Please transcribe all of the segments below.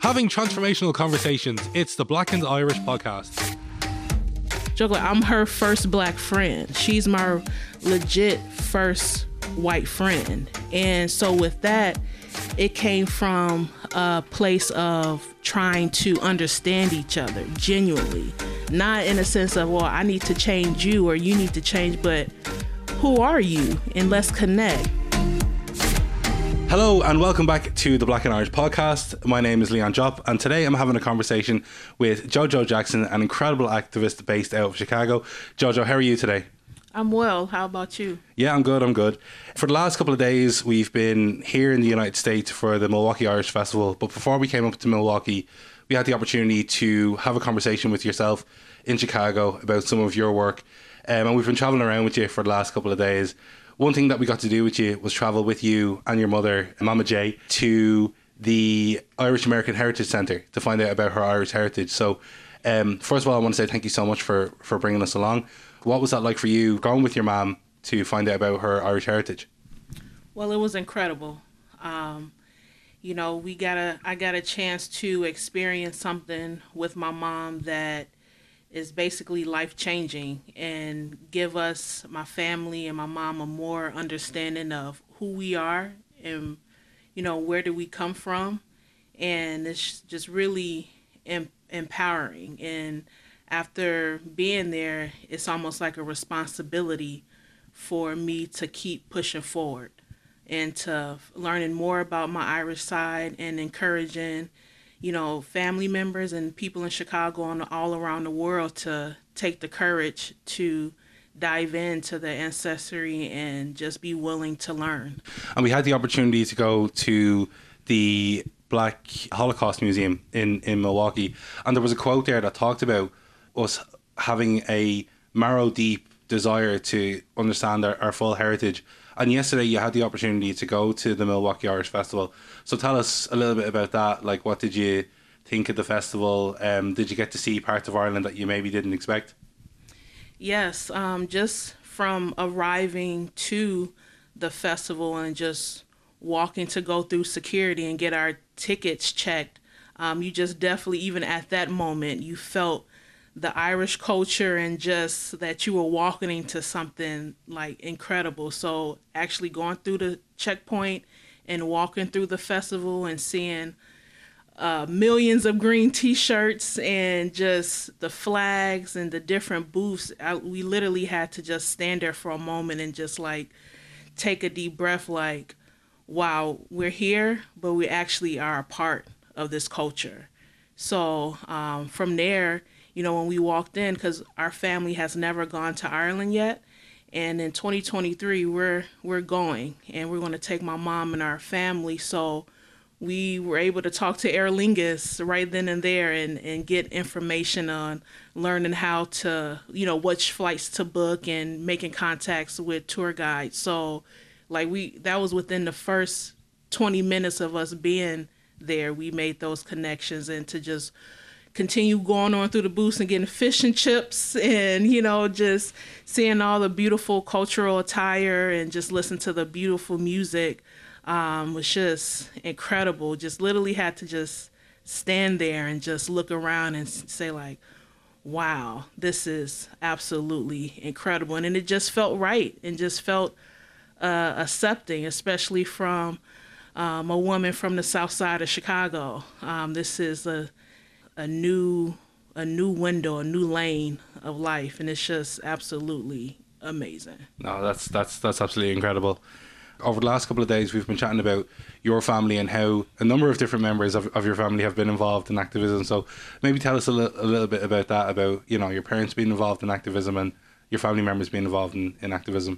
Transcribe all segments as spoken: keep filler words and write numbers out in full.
Having transformational conversations. It's the Black and Irish podcast. Joke, I'm her first black friend. She's my legit first white friend. And so with that, it came from a place of trying to understand each other genuinely. Not in a sense of, well, I need to change you or you need to change, but who are you? And let's connect. Hello and welcome back to the Black and Irish podcast. My name is Leon Jopp and today I'm having a conversation with Jojo Jackson, an incredible activist based out of Chicago. Jojo, how are you today? I'm well. How about you? Yeah, I'm good. I'm good. For the last couple of days, we've been here in the United States for the Milwaukee Irish Festival. But before we came up to Milwaukee, we had the opportunity to have a conversation with yourself in Chicago about some of your work. Um, and we've been traveling around with you for the last couple of days. One thing that we got to do with you was travel with you and your mother, Mama J, to the Irish American Heritage Centre to find out about her Irish heritage. So um, first of all, I want to say thank you so much for, for bringing us along. What was that like for you going with your mom to find out about her Irish heritage? Well, it was incredible. Um, you know, we got a, I got a chance to experience something with my mom that is basically life-changing and give us, my family and my mom, a more understanding of who we are and, you know, where do we come from. And it's just really em- empowering. And after being there, it's almost like a responsibility for me to keep pushing forward and to learning more about my Irish side and encouraging, you know, family members and people in Chicago and all around the world to take the courage to dive into the ancestry and just be willing to learn. And we had the opportunity to go to the Black Holocaust Museum in, in Milwaukee. And there was a quote there that talked about us having a marrow deep desire to understand our, our full heritage. And yesterday you had the opportunity to go to the Milwaukee Irish Festival. So tell us a little bit about that. Like, what did you think of the festival? Um, did you get to see parts of Ireland that you maybe didn't expect? Yes, um, just from arriving to the festival and just walking to go through security and get our tickets checked, um, you just definitely, even at that moment, you felt the Irish culture and just that you were walking into something like incredible. So actually going through the checkpoint and walking through the festival and seeing uh, millions of green t-shirts and just the flags and the different booths, I, we literally had to just stand there for a moment and just like take a deep breath, like, wow, we're here, but we actually are a part of this culture. So um, from there, you know, when we walked in, because our family has never gone to Ireland yet, and in twenty twenty-three we're we're going, and we're going to take my mom and our family. So we were able to talk to Aer Lingus right then and there, and and get information on learning how to, you know, which flights to book and making contacts with tour guides. So like we that was within the first twenty minutes of us being there, we made those connections, and to just continue going on through the booths and getting fish and chips and, you know, just seeing all the beautiful cultural attire and just listen to the beautiful music um, was just incredible. Just literally had to just stand there and just look around and say like, wow, this is absolutely incredible. And then it just felt right and just felt uh, accepting, especially from um, a woman from the south side of Chicago. Um, this is a a new a new window, a new lane of life, and it's just absolutely amazing. No, that's that's that's absolutely incredible. Over the last couple of days, we've been chatting about your family and how a number of different members of, of your family have been involved in activism. So maybe tell us a, li- a little bit about that, about, you know, your parents being involved in activism and your family members being involved in, in activism.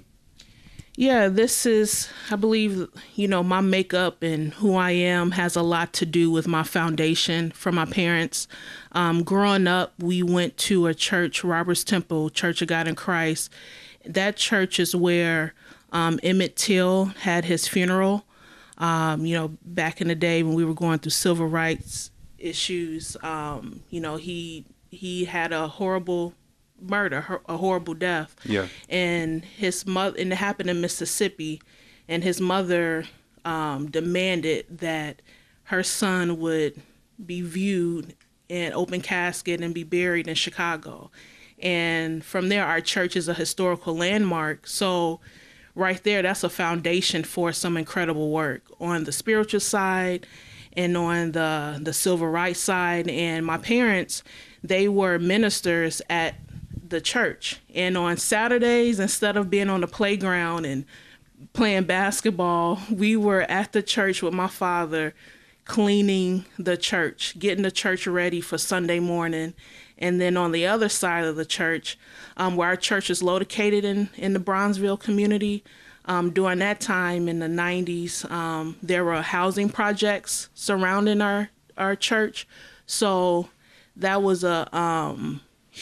Yeah, this is, I believe, you know, my makeup and who I am has a lot to do with my foundation from my parents. Um, growing up, we went to a church, Robert's Temple, Church of God in Christ. That church is where um, Emmett Till had his funeral. Um, you know, back in the day when we were going through civil rights issues, um, you know, he he had a horrible murder, a horrible death. Yeah. And his mother, and it happened in Mississippi, and his mother um, demanded that her son would be viewed in open casket and be buried in Chicago. And from there, our church is a historical landmark. So right there, that's a foundation for some incredible work on the spiritual side and on the, the civil rights side. And my parents, they were ministers at the church. And on Saturdays, instead of being on the playground and playing basketball, we were at the church with my father, cleaning the church, getting the church ready for Sunday morning. And then on the other side of the church, um, where our church is located in, in the Bronzeville community, um, during that time in the nineties, um, there were housing projects surrounding our, our church. So that was a um,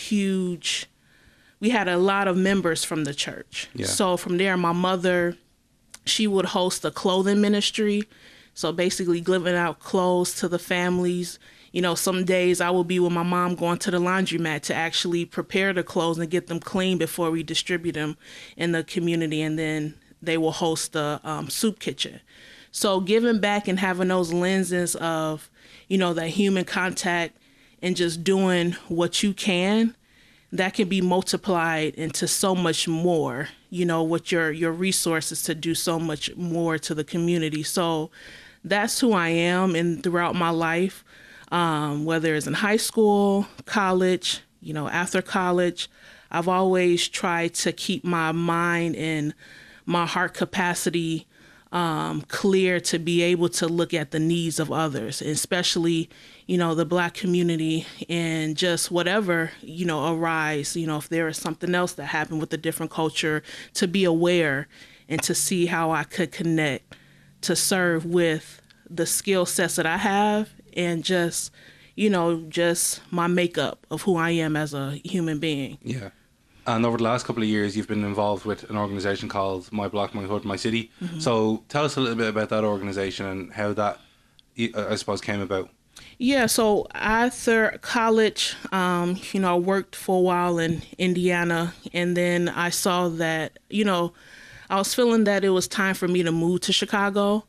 huge, we had a lot of members from the church. Yeah. So from there, my mother, she would host a clothing ministry. So basically giving out clothes to the families. You know, some days I will be with my mom going to the laundromat to actually prepare the clothes and get them clean before we distribute them in the community. And then they will host a um, soup kitchen. So giving back and having those lenses of, you know, that human contact and just doing what you can, that can be multiplied into so much more, you know, with your, your resources to do so much more to the community. So that's who I am. And throughout my life, um, whether it's in high school, college, you know, after college, I've always tried to keep my mind and my heart capacity um, clear to be able to look at the needs of others, especially, you know, the Black community, and just whatever, you know, arise, you know, if there is something else that happened with a different culture, to be aware and to see how I could connect to serve with the skill sets that I have and just, you know, just my makeup of who I am as a human being. Yeah. And over the last couple of years, you've been involved with an organisation called My Block, My Hood, My City. Mm-hmm. So tell us a little bit about that organisation and how that, I suppose, came about. Yeah, so after college, um, you know, I worked for a while in Indiana, and then I saw that, you know, I was feeling that it was time for me to move to Chicago.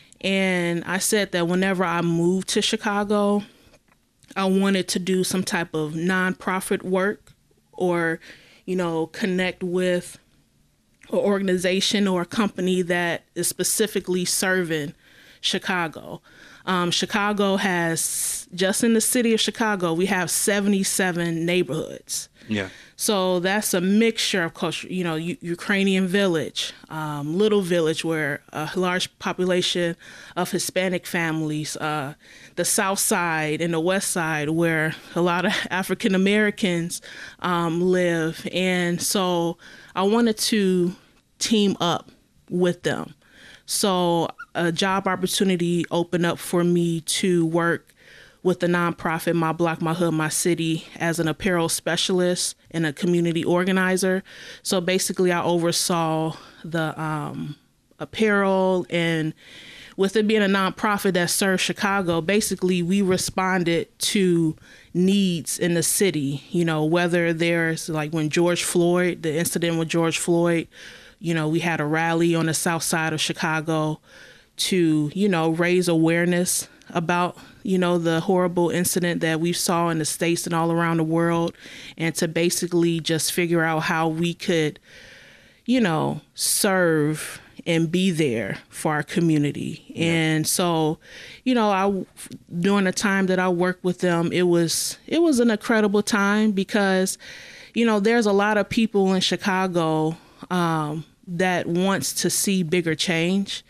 And I said that whenever I moved to Chicago, I wanted to do some type of nonprofit work or, you know, connect with an organization or a company that is specifically serving Chicago. Um, Chicago has, just in the city of Chicago, we have seventy-seven neighborhoods. Yeah. So that's a mixture of culture, you know, U- Ukrainian Village, um, Little Village, where a large population of Hispanic families, uh, the South Side and the West Side, where a lot of African Americans um, live. And so I wanted to team up with them. So a job opportunity opened up for me to work with the nonprofit My Block, My Hood, My City as an apparel specialist and a community organizer. So basically I oversaw the um, apparel, and with it being a nonprofit that serves Chicago, basically we responded to needs in the city, you know, whether there's like when George Floyd, the incident with George Floyd, you know, we had a rally on the south side of Chicago to, you know, raise awareness about, you know, the horrible incident that we saw in the States and all around the world, and to basically just figure out how we could, you know, serve and be there for our community. Yeah. And so, you know, I, during the time that I worked with them, it was, it was an incredible time because, you know, there's a lot of people in Chicago um, that wants to see bigger change.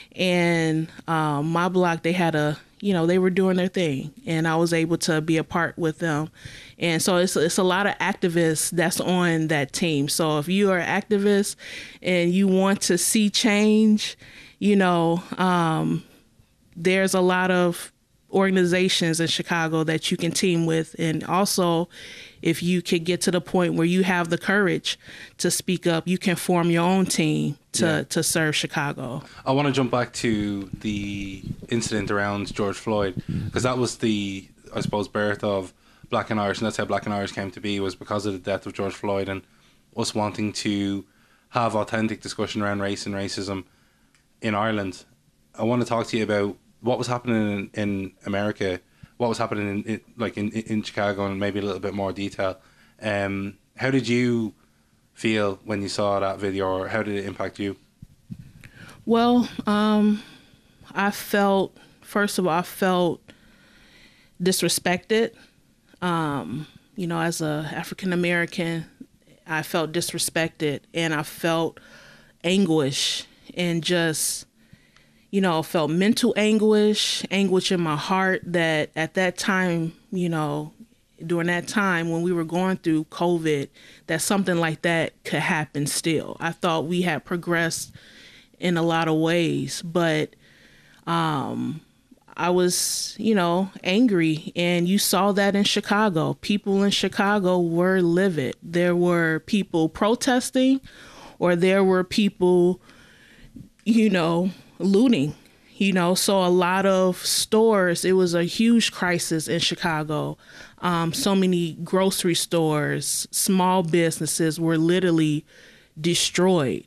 And um, My Block, they had a, you know, they were doing their thing, and I was able to be a part with them. And so it's it's a lot of activists that's on that team. So if you are an activist and you want to see change, you know, um, there's a lot of organizations in Chicago that you can team with. And also, if you could get to the point where you have the courage to speak up, you can form your own team to, yeah. to serve Chicago. I want to jump back to the incident around George Floyd, because that was the, I suppose, birth of Black and Irish, and that's how Black and Irish came to be, was because of the death of George Floyd and us wanting to have authentic discussion around race and racism in Ireland. I want to talk to you about what was happening in, in America what was happening in, in like in, in Chicago in maybe a little bit more detail. Um, how did you feel when you saw that video, or how did it impact you? Well, um, I felt, first of all, I felt disrespected. Um, you know, as a African American, I felt disrespected, and I felt anguish, and just, you know, felt mental anguish, anguish in my heart that at that time, you know, during that time when we were going through COVID, that something like that could happen still. I thought we had progressed in a lot of ways, but um, I was, you know, angry. And you saw that in Chicago. People in Chicago were livid. There were people protesting, or there were people, you know, looting. You know, so a lot of stores, it was a huge crisis in Chicago. Um, so many grocery stores, small businesses were literally destroyed,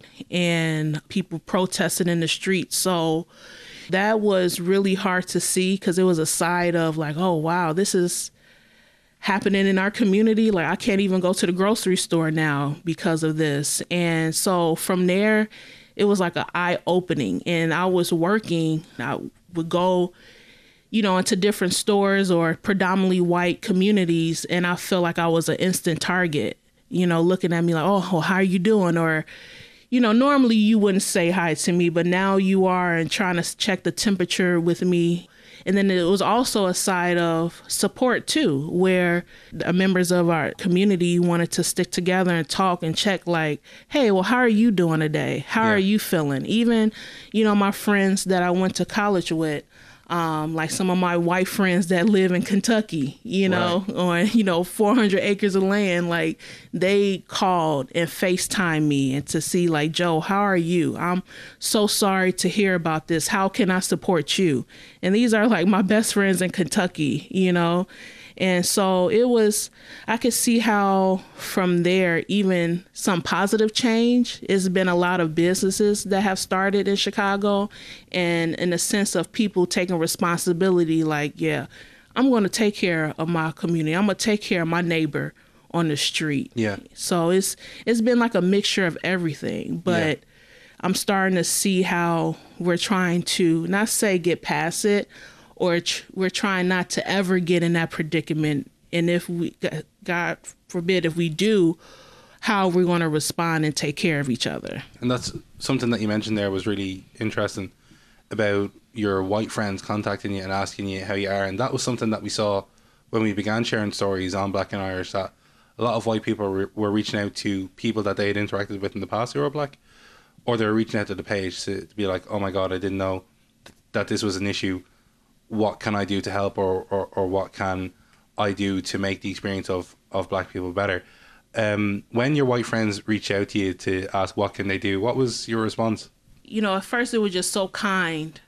and people protested in the streets. So that was really hard to see, because it was a side of like, oh, wow, this is happening in our community. Like, I can't even go to the grocery store now because of this. And so from there, it was like an eye opening. And I was working, I would go, you know, into different stores or predominantly white communities, and I felt like I was an instant target, you know, looking at me like, oh, well, how are you doing? Or, you know, normally you wouldn't say hi to me, but now you are, and trying to check the temperature with me. And then it was also a side of support too, where the members of our community wanted to stick together and talk and check like, hey, well, how are you doing today? How yeah. are you feeling? Even, you know, my friends that I went to college with, Um, like some of my white friends that live in Kentucky, you know, right. on, you know, four hundred acres of land, like they called and FaceTime me and to see like, Joe, how are you? I'm so sorry to hear about this. How can I support you? And these are like my best friends in Kentucky, you know. And so it was, I could see how from there, even some positive change. It's been a lot of businesses that have started in Chicago, and in the sense of people taking responsibility, like, yeah, I'm going to take care of my community. I'm going to take care of my neighbor on the street. Yeah. So it's it's been like a mixture of everything, but yeah. I'm starting to see how we're trying to not say get past it, or tr- we're trying not to ever get in that predicament. And if we, God forbid, if we do, how we're going to respond and take care of each other. And that's something that you mentioned there was really interesting, about your white friends contacting you and asking you how you are. And that was something that we saw when we began sharing stories on Black and Irish, that a lot of white people were, were reaching out to people that they had interacted with in the past who were Black, or they were reaching out to the page to, to be like, oh my God, I didn't know th- that this was an issue. What can I do to help, or, or, or what can I do to make the experience of, of Black people better? Um, when your white friends reach out to you to ask what can they do, what was your response? You know, at first it was just so kind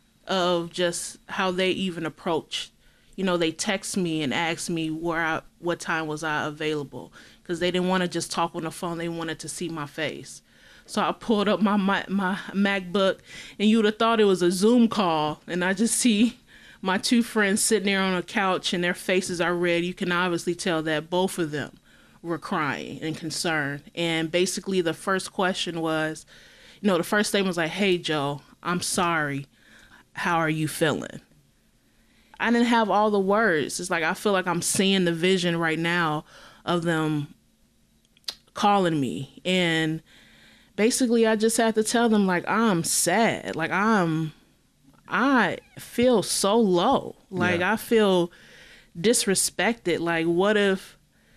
of just how they even approached. You know, they text me and asked me where I, what time was I available, because they didn't want to just talk on the phone. They wanted to see my face. So I pulled up my, my my MacBook, and you would have thought it was a Zoom call, and I just see my two friends sitting there on a couch, and their faces are red. You can obviously tell that both of them were crying and concerned. And basically the first question was, you know, the first statement was like, hey, Joe, I'm sorry. How are you feeling? I didn't have all the words. It's like I feel like I'm seeing the vision right now of them calling me. And basically I just had to tell them, like, I'm sad. Like, I'm... I feel so low. Like, yeah. I feel disrespected. Like, what if,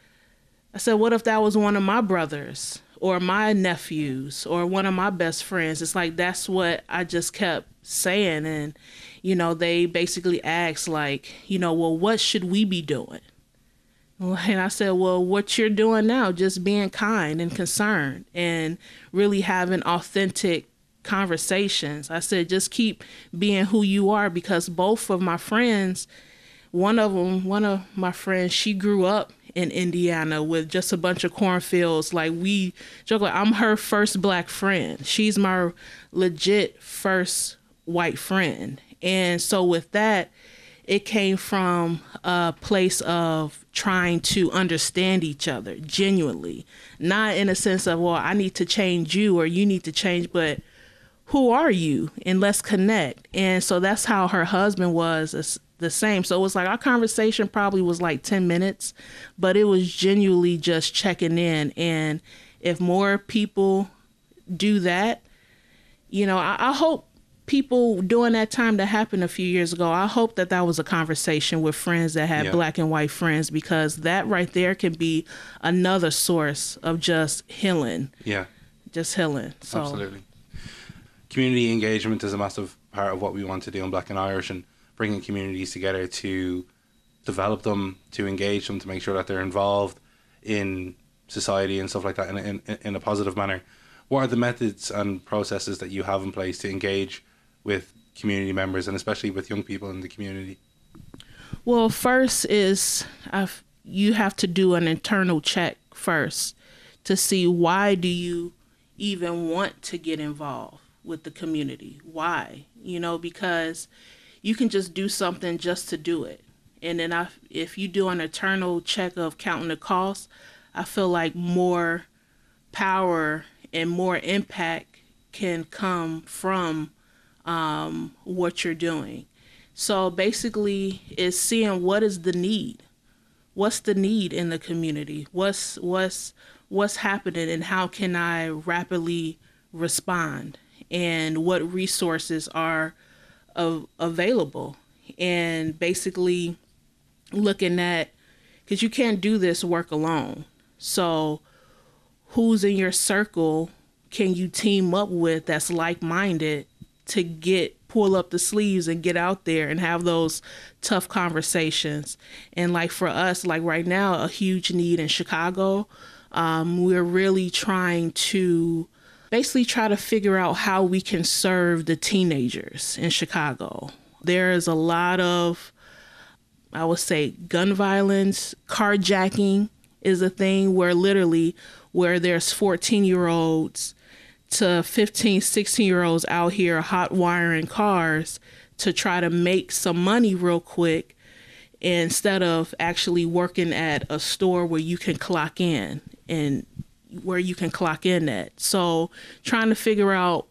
I said, what if that was one of my brothers or my nephews or one of my best friends? It's like, that's what I just kept saying. And, you know, they basically asked, like, you know, well, what should we be doing? And I said, well, what you're doing now, just being kind and concerned and really having authentic conversations. I said, just keep being who you are, because both of my friends, one of them, one of my friends, she grew up in Indiana with just a bunch of cornfields. Like, we joke, like, I'm her first Black friend. She's my legit first white friend. And so with that, it came from a place of trying to understand each other genuinely, not in a sense of, well, I need to change you or you need to change, but who are you? And let's connect. And so that's how her husband was the same. So it was like our conversation probably was like ten minutes, but it was genuinely just checking in. And if more people do that, you know, I, I hope people during that time that happened a few years ago, I hope that that was a conversation with friends that had yeah. black and white friends, because that right there can be another source of just healing. Yeah. Just healing. So. Absolutely. Community engagement is a massive part of what we want to do in Black and Irish, and bringing communities together to develop them, to engage them, to make sure that they're involved in society and stuff like that in, in, in a positive manner. What are the methods and processes that you have in place to engage with community members, and especially with young people in the community? Well, first is I've, you have to do an internal check first to see, why do you even want to get involved with the community? Why? You know, because you can just do something just to do it. And then I, if you do an internal check of counting the cost, I feel like more power and more impact can come from um, what you're doing. So basically, it's seeing what is the need. What's the need in the community? What's what's what's happening, and how can I rapidly respond? And what resources are of, available? And basically looking at, because you can't do this work alone. So who's in your circle can you team up with that's like-minded to get pull up the sleeves and get out there and have those tough conversations? And like for us, like right now, a huge need in Chicago, um, we're really trying to basically try to figure out how we can serve the teenagers in Chicago. There is a lot of, I would say, gun violence, carjacking is a thing where literally where there's fourteen-year-olds to fifteen, sixteen-year-olds out here hot wiring cars to try to make some money real quick instead of actually working at a store where you can clock in and where you can clock in at. So trying to figure out,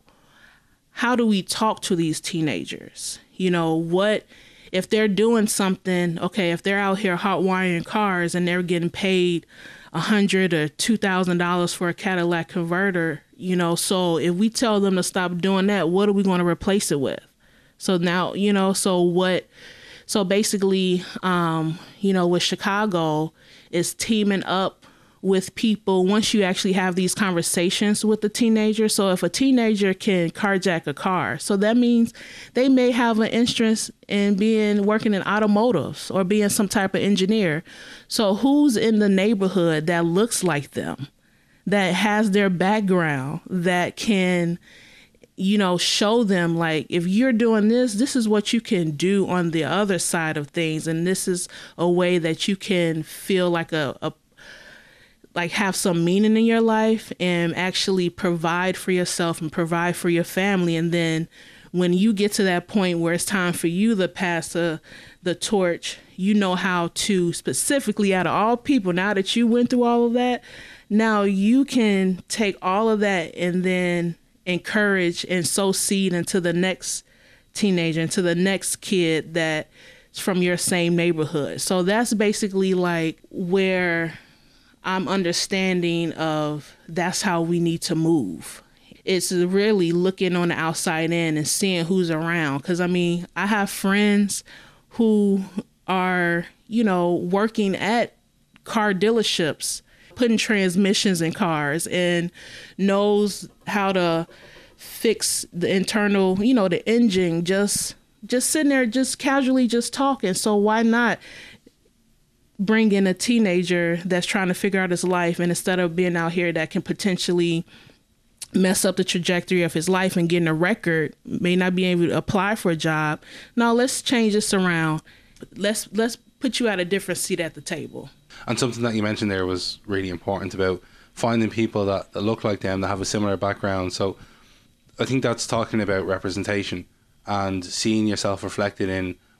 how do we talk to these teenagers? You know, what if they're doing something, okay, if they're out here hot wiring cars and they're getting paid a hundred or two thousand dollars for a Cadillac converter, you know, so if we tell them to stop doing that, what are we going to replace it with? So now, you know, so what, so basically, um, you know, with Chicago is teaming up with people once you actually have these conversations with the teenager. So if a teenager can carjack a car, so that means they may have an interest in being working in automotives or being some type of engineer. So who's in the neighborhood that looks like them, that has their background, that can, you know, show them, like, if you're doing this, this is what you can do on the other side of things. And this is a way that you can feel like a, a like have some meaning in your life and actually provide for yourself and provide for your family. And then when you get to that point where it's time for you to pass the, the torch, you know how to specifically, out of all people, now that you went through all of that, now you can take all of that and then encourage and sow seed into the next teenager, into the next kid that's from your same neighborhood. So that's basically like where I'm understanding of that's how we need to move. It's really looking on the outside in and seeing who's around. Because, I mean, I have friends who are, you know, working at car dealerships, putting transmissions in cars, and knows how to fix the internal, you know, the engine, just just sitting there, just casually just talking. So why not bring in a teenager that's trying to figure out his life, and instead of being out here that can potentially mess up the trajectory of his life and getting a record, may not be able to apply for a job. No, let's change this around. Let's let's put you at a different seat at the table. And something that you mentioned there was really important about finding people that, that look like them, that have a similar background. So I think that's talking about representation and seeing yourself reflected in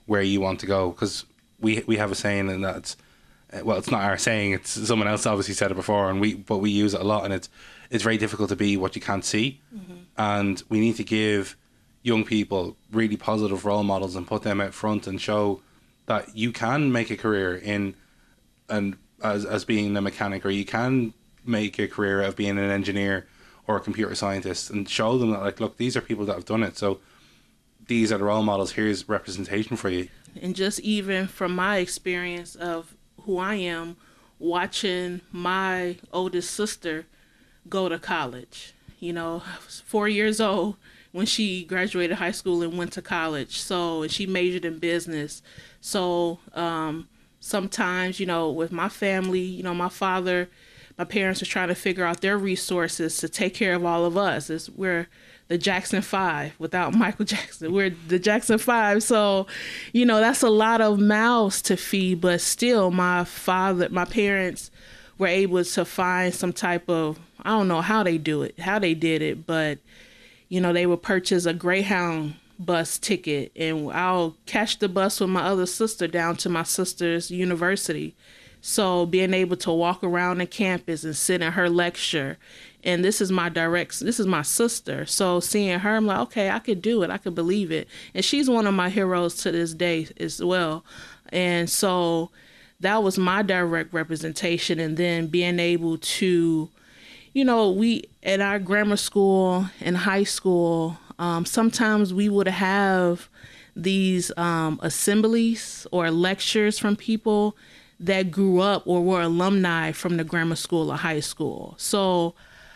where you want to go. Because we we have a saying, and that's, well, it's not our saying, it's someone else obviously said it before, and we but we use it a lot, and it's it's very difficult to be what you can't see. Mm-hmm. And we need to give young people really positive role models and put them out front and show that you can make a career in and as as being a mechanic, or you can make a career of being an engineer or a computer scientist, and show them that, like, look, these are people that have done it, so these are the role models, here's representation for you. And just even from my experience of who I am, watching my oldest sister go to college. You know, I was four years old when she graduated high school and went to college. So, and she majored in business. So, um, sometimes, you know, with my family, you know, my father, my parents were trying to figure out their resources to take care of all of us. It's, we're the Jackson Five without Michael Jackson. We're the Jackson Five. So, you know, that's a lot of mouths to feed, but still my father, my parents were able to find some type of, I don't know how they do it, how they did it, but, you know, they would purchase a Greyhound bus ticket, and I'll catch the bus with my other sister down to my sister's university. So being able to walk around the campus and sit in her lecture, and this is my direct, this is my sister. So seeing her, I'm like, okay, I could do it. I could believe it. And she's one of my heroes to this day as well. And so that was my direct representation. And then being able to, you know, we at our grammar school and high school, um, sometimes we would have these um, assemblies or lectures from people that grew up or were alumni from the grammar school or high school. So,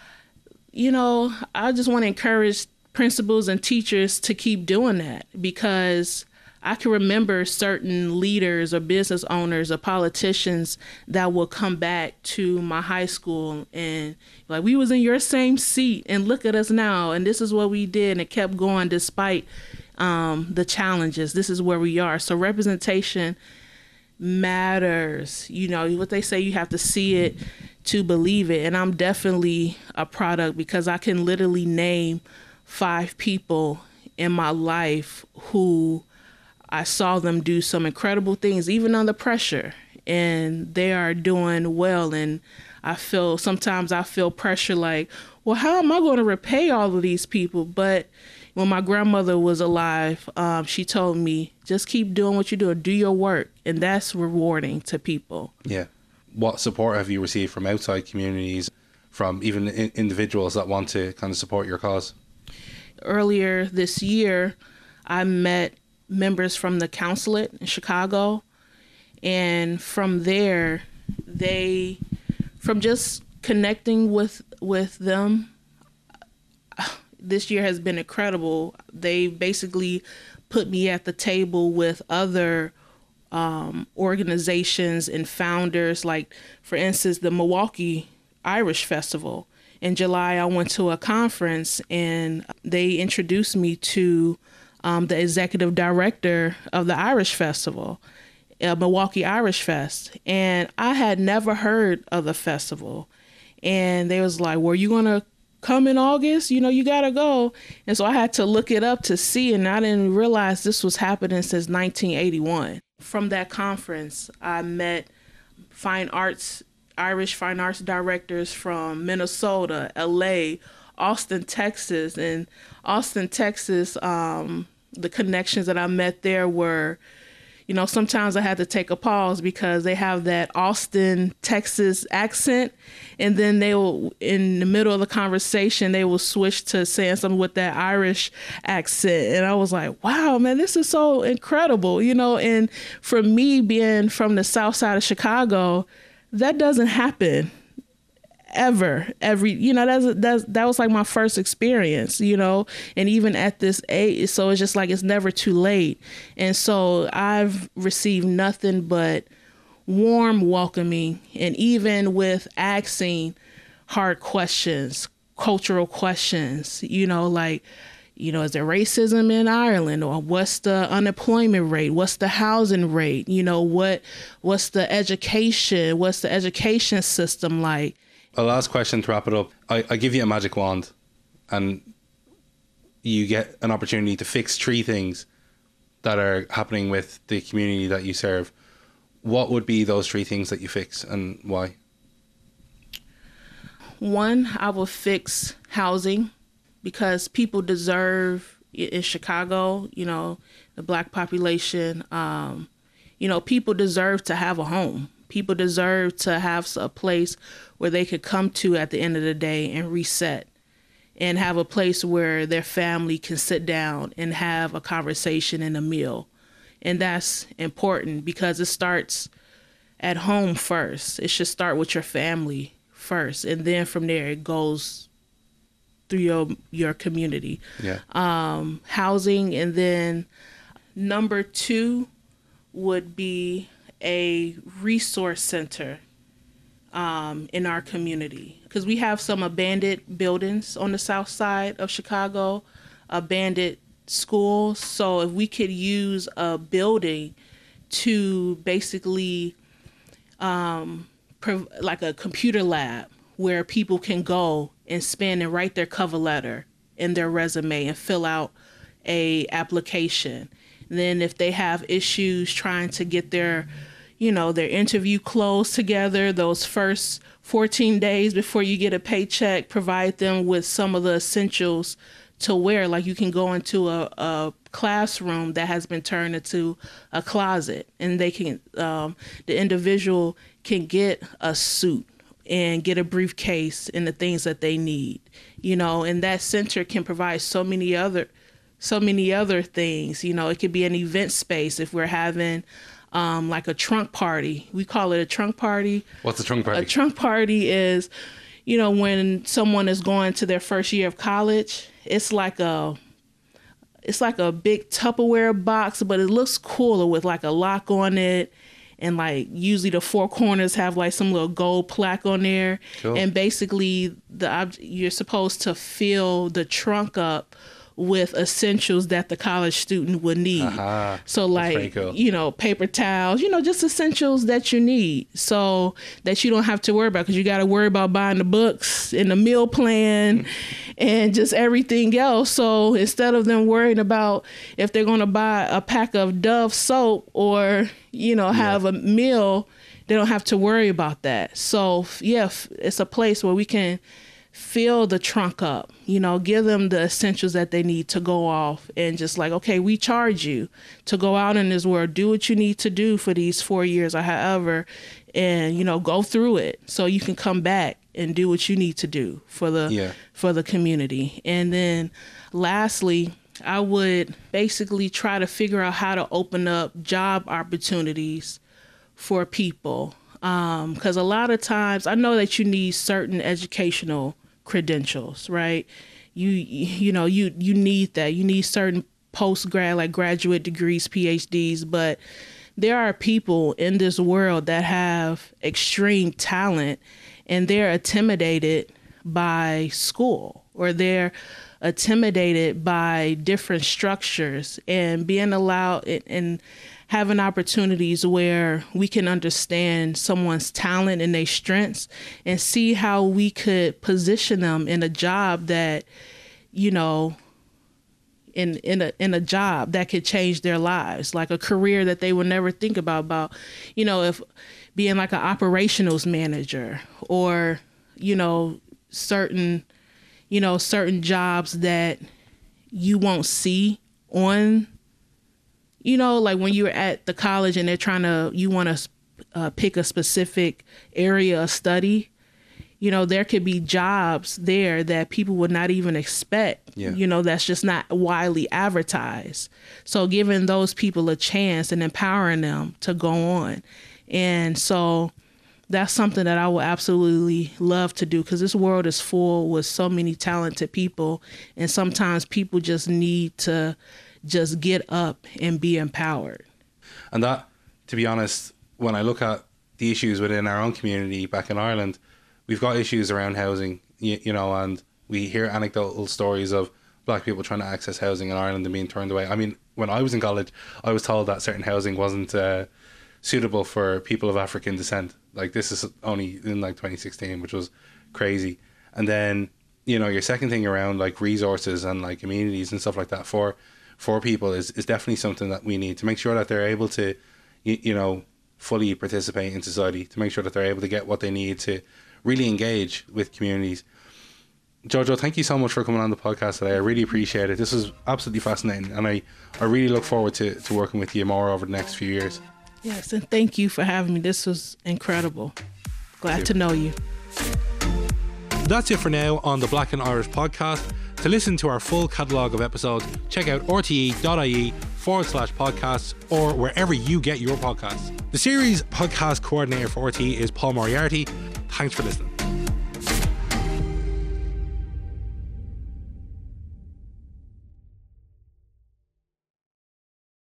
you know, I just want to encourage principals and teachers to keep doing that, because I can remember certain leaders or business owners or politicians that will come back to my high school and like, we was in your same seat and look at us now. And this is what we did. And it kept going despite um, the challenges. This is where we are. So representation matters. You know, what they say, you have to see it to believe it. And I'm definitely a product, because I can literally name five people in my life who I saw them do some incredible things, even under pressure, and they are doing well. And I feel, sometimes I feel pressure like, well, how am I going to repay all of these people? But when my grandmother was alive, um, she told me, just keep doing what you're doing, do your work. And that's rewarding to people. Yeah. What support have you received from outside communities, from even in- individuals that want to kind of support your cause? Earlier this year, I met members from the consulate in Chicago. And from there, they, from just connecting with, with them, this year has been incredible. They basically put me at the table with other um, organizations and founders, like, for instance, the Milwaukee Irish Festival. In July, I went to a conference and they introduced me to um, the executive director of the Irish Festival, uh, Milwaukee Irish Fest. And I had never heard of the festival. And they was like, were you going to come in August? You know, you got to go. And so I had to look it up to see, and I didn't realize this was happening since nineteen eighty-one. From that conference, I met fine arts, Irish fine arts directors from Minnesota, L A, Austin, Texas. And Austin, Texas, um, the connections that I met there were, you know, sometimes I had to take a pause because they have that Austin, Texas accent. And then they will, in the middle of the conversation, they will switch to saying something with that Irish accent. And I was like, wow, man, this is so incredible, you know. And for me being from the south side of Chicago, that doesn't happen ever, every, you know, that's, that's, that was like my first experience, you know, and even at this age, so it's just like, it's never too late. And so I've received nothing but warm welcoming, and even with asking hard questions, cultural questions, you know, like, you know, is there racism in Ireland, or what's the unemployment rate? What's the housing rate? You know, what, what's the education? What's the education system like? A last question to wrap it up. I, I give you a magic wand and you get an opportunity to fix three things that are happening with the community that you serve, what would be those three things that you fix and why? One, I will fix housing because people deserve, in Chicago, you know, the black population, um, you know, people deserve to have a home. People deserve to have a place where they could come to at the end of the day and reset, and have a place where their family can sit down and have a conversation and a meal. And that's important because it starts at home first. It should start with your family first, and then from there it goes through your your community. Yeah. Um, housing, and then number two would be a resource center um, in our community, because we have some abandoned buildings on the south side of Chicago, abandoned schools. So if we could use a building to basically um, prov- like a computer lab where people can go and spend and write their cover letter and their resume and fill out a application. Then if they have issues trying to get their, you know, their interview closed together, those first fourteen days before you get a paycheck, provide them with some of the essentials to wear. Like you can go into a, a classroom that has been turned into a closet, and they can, um, the individual can get a suit and get a briefcase and the things that they need, you know, and that center can provide so many other, so many other things. You know, it could be an event space if we're having um, like a trunk party. We call it a trunk party. What's a trunk party? A trunk party is, you know, when someone is going to their first year of college, it's like a, it's like a big Tupperware box, but it looks cooler with like a lock on it. And like usually the four corners have like some little gold plaque on there. Cool. And basically the you're supposed to fill the trunk up with essentials that the college student would need. Uh-huh. So like, cool. you know, paper towels, you know, just essentials that you need, so that you don't have to worry about, because you got to worry about buying the books and the meal plan and just everything else. So instead of them worrying about if they're going to buy a pack of Dove soap or, you know, have yeah. a meal, they don't have to worry about that. So yeah, it's a place where we can fill the trunk up, you know, give them the essentials that they need to go off, and just like, okay, we charge you to go out in this world, do what you need to do for these four years or however, and, you know, go through it so you can come back and do what you need to do for the, yeah. for the community. And then lastly, I would basically try to figure out how to open up job opportunities for people. Um, 'cause a lot of times I know that you need certain educational credentials, right? You, you know, you, you need that. You need certain post-grad, like graduate degrees, P H Ds, but there are people in this world that have extreme talent, and they're intimidated by school, or they're intimidated by different structures, and being allowed and having opportunities where we can understand someone's talent and their strengths and see how we could position them in a job that, you know, in in a in a job that could change their lives, like a career that they would never think about, about, you know, if being like an operations manager, or, you know, certain, you know, certain jobs that you won't see on, you know, like when you're at the college and they're trying to, you want to uh, pick a specific area of study, you know, there could be jobs there that people would not even expect, yeah. you know, that's just not widely advertised. So giving those people a chance and empowering them to go on. And so that's something that I would absolutely love to do, because this world is full with so many talented people, and sometimes people just need to just get up and be empowered. And that, to be honest, when I look at the issues within our own community back in Ireland, we've got issues around housing, you, you know, and we hear anecdotal stories of black people trying to access housing in Ireland and being turned away. I mean, when I was in college, I was told that certain housing wasn't uh, suitable for people of African descent. Like, this is only in like twenty sixteen, which was crazy. And then, you know, your second thing around like resources and like communities and stuff like that for for people is, is definitely something that we need to make sure that they're able to, you, you know, fully participate in society, to make sure that they're able to get what they need to really engage with communities. Jojo, thank you so much for coming on the podcast today. I really appreciate it. This was absolutely fascinating, and I, I really look forward to, to working with you more over the next few years. Yes, and thank you for having me. This was incredible. Glad to know you. That's it for now on the Black and Irish podcast. To listen to our full catalogue of episodes, check out rte.ie forward slash podcasts or wherever you get your podcasts. The series podcast coordinator for R T E is Paul Moriarty. Thanks for listening.